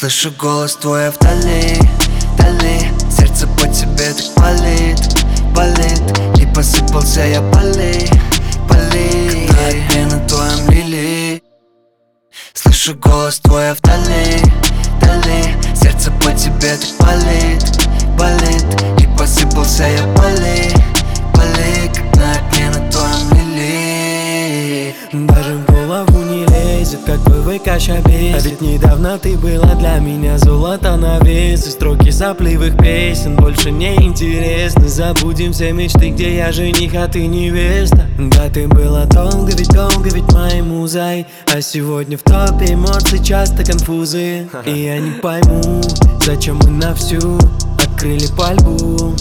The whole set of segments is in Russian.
Слышу голос твой вдали, вдали. Сердце по тебе так болит, болит. И посыпался я полей, полей. Когда огни на твоем лили. Слышу голос твой вдали, вдали. Сердце по тебе так болит, болит. И посыпался я полей, полей. Когда огни на твоем лили. Даже в голову не лезет, как ВВК-ща бесит. А ведь недавно ты была для меня золото на вес. И строки сопливых песен больше не интересны. Забудем все мечты, где я жених, а ты невеста. Да, ты была долго ведь моей музой. А сегодня в топе эмоций часто конфузы. И я не пойму, зачем мы на всю открыли пальбу.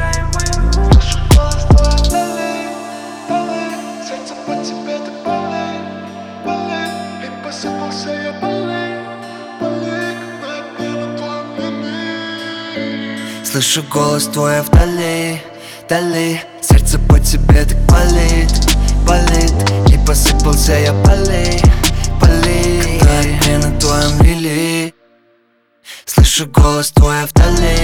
Посыпался я полей, полей, когда огни на твоем лили. Слышу голос твой вдали, вдали. Сердце по тебе так болит, болит. И посыпался я полей, полей. Когда огни на твоем лили. Слышу голос твой вдали,